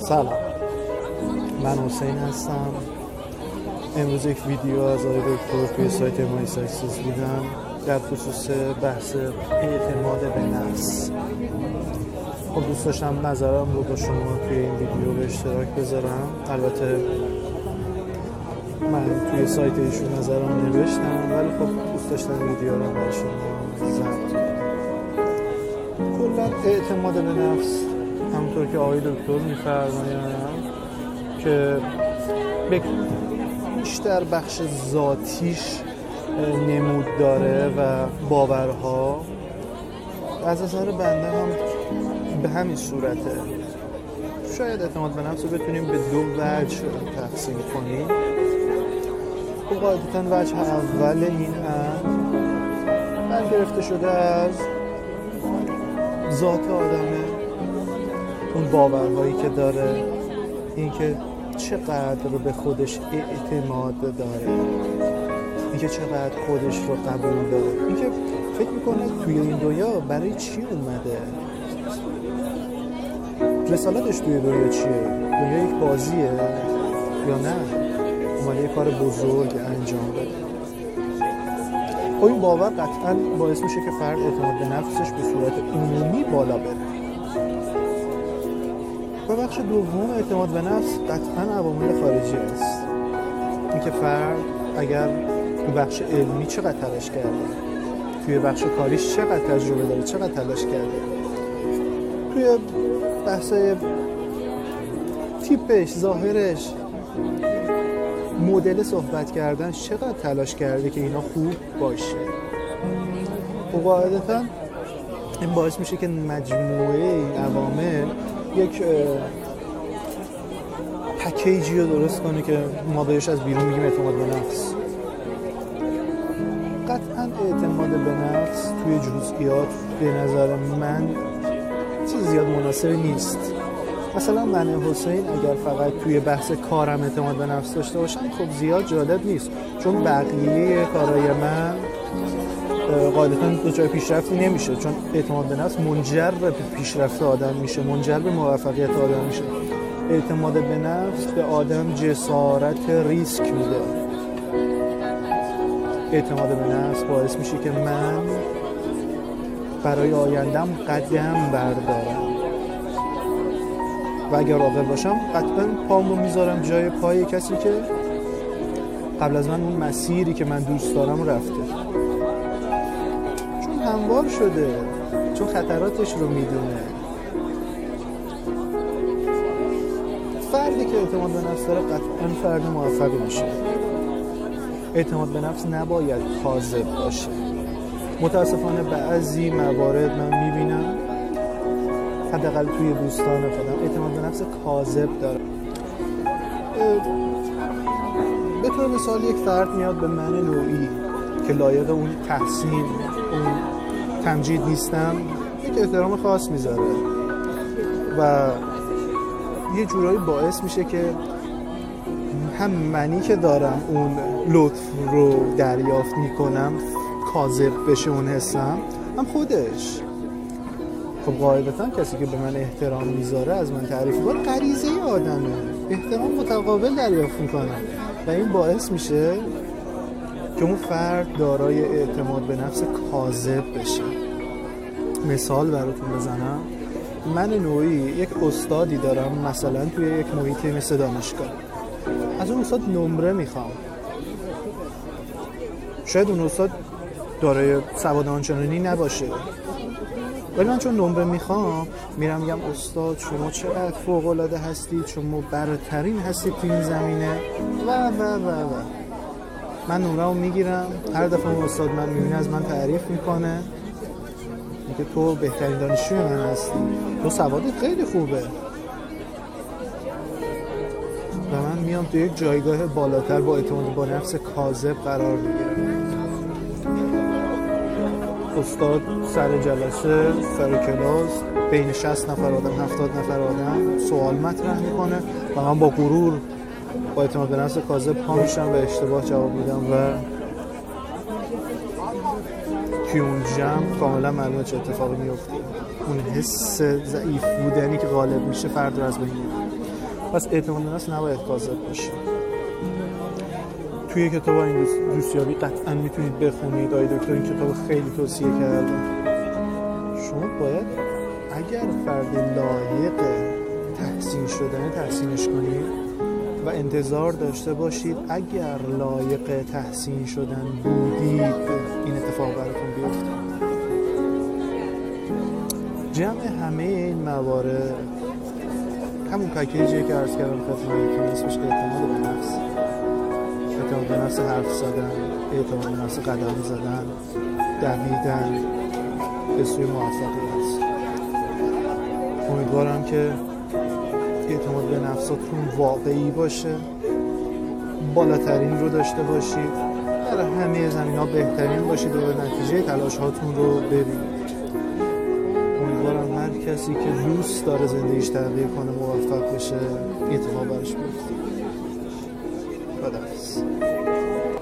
سلام، من حسین هستم. امروز یک ویدیو از آقای دکتر توی سایت مای ساکسس دیدم در خصوص بحث اعتماد به نفس. خب دوست داشتم نظرم رو با شما توی این ویدیو به اشتراک بذارم. البته من توی سایت ایشون نظرم نوشتم، ولی خب دوست داشتم ویدیو رو برای شما ضبط کنم. کلا اعتماد به نفس همونطور که آقای دکتر می‌فرمایند که بیشتر بخش ذاتیش نمود داره و باورها از نظر بنده هم به همین صورته. شاید اعتماد به نفس رو بتونیم به دو وجه تقسیم کنیم. قاعدتاً وجه اول این برگرفته شده از ذات آدمه، اون باورهایی که داره، اینکه چقدر به خودش اعتماد داره، اینکه چقدر خودش رو قبول داره، اینکه فکر میکنه توی این دنیا برای چی اومده، رسالتش توی دنیا چیه، دنیا یک بازیه یا نه اومده یک کار بزرگ انجام بده. خب این باور قطعا باعث میشه که فرد اعتماد به نفسش به صورت عمومی بالا بره. و بخش دوم اعتماد به نفس قطعا عوامل خارجی است. اینکه فرد اگر تو بخش علمی چقدر تلاش کرده، توی بخش کاریش چقدر تجربه داره، چقدر تلاش کرده، توی بحثای تیپش، ظاهرش، مدل صحبت کردن چقدر تلاش کرده که اینا خوب باشه. و قاعدتا این باعث میشه که مجموعه این عوامل یک پکیجی رو درست کنه که ما بهش از بیرون میگیم اعتماد به نفس. قطعا اعتماد به نفس توی جزئیات به نظر من چیز زیاد مناسب نیست. مثلا من حسین اگر فقط توی بحث کارم اعتماد به نفس داشته باشم خب زیاد جالب نیست، چون بقیه کارهای من قاعدتاً دو جای پیشرفتی نمیشه، چون اعتماد به نفس منجر به پیشرفت آدم میشه، منجر به موفقیت آدم میشه. اعتماد به نفس به آدم جسارت ریسک میده. اعتماد به نفس باعث میشه که من برای آیندم قدم بردارم و اگر عاقل باشم قطعا پامو میذارم جای پای کسی که قبل از من اون مسیری که من دوست دارم رفته، چون هموار شده، چون خطراتش رو میدونه. فردی که اعتماد به نفس داره قطعا فرد موفقی میشه. اعتماد به نفس نباید کاذب باشه. متاسفانه بعضی موارد من میبینم حداقل توی دوستان خودم اعتماد به نفس کاذب داره. به طور مثال یک فرد میاد به من نوعی که لایق اون تحسین، اون تمجید نیستم، یک احترام خاص میذاره و یه جورایی باعث میشه که هم منی که دارم اون لطف رو دریافت میکنم کاذب بشه اون حسم، هم خودش. خب قاعدتا کسی که به من احترام میذاره از من تعریف میکنه غریزه آدمه، احترام متقابل دریافت میکنه و این باعث میشه که اون فرد دارای اعتماد به نفس کاذب بشه. مثال براتون بزنم، من نوعی یک استادی دارم، مثلا توی یک محیطی مثل دانشگاه، از اون استاد نمره میخوام. شاید اون استاد دارای سواد آنچنانی نباشه، ولی من چون نمره میخوام میرم میگم استاد شما چقدر فوق‌العاده هستید، شما برترین هستید تو این زمینه و و و و من نمره رو میگیرم. هر دفعه اون استاد من میبینه از من تعریف میکنه، میگه تو بهترین دانشجوی من هستی، تو سوادت خیلی خوبه و من میام تو یک جایگاه بالاتر با اعتماد به نفس کاذب قرار میگیرم. استاد سر جلسه، سر کلاس، بین 60 نفر آدم، 70 نفر آدم سوال مطرح میکنه و من با غرور با اعتماد به نفس کاذب پا میشم و اشتباه جواب میدم و توی اون جمع کاملا معلومه چه اتفاقی میفته. اون حس ضعیف بودنی که غالب میشه فرد رو از بین میبره. پس اعتماد به نفس نباید کاذب باشه. توی کتاب این دوستیابی قطعا میتونید بخونید. آقای دکتر این کتاب خیلی توصیه کرده. شما باید اگر فرد لایق تحسین شدن تحسینش کنید و انتظار داشته باشید اگر لایق تحسین شدن بودید این اتفاق براتون بیفته. جمع همه این موارد همون پکیجی که عرض کردم خدمتتون اسمش اعتماد به نفس. اعتماد به نفس حرف زدن، اعتماد به نفس قدم زدن، دویدن به سوی موفقیت. امیدوارم که اعتماد به نفستون واقعی باشه، بالاترین رو داشته باشید، در همه زمینه‌ها بهترین باشید و به نتیجه تلاش هاتون رو ببینید. امیدوارم هر کسی که دوست داره زندگیش تغییر کنه موفق بشه، اتفاق براش بیفته. خداحافظ.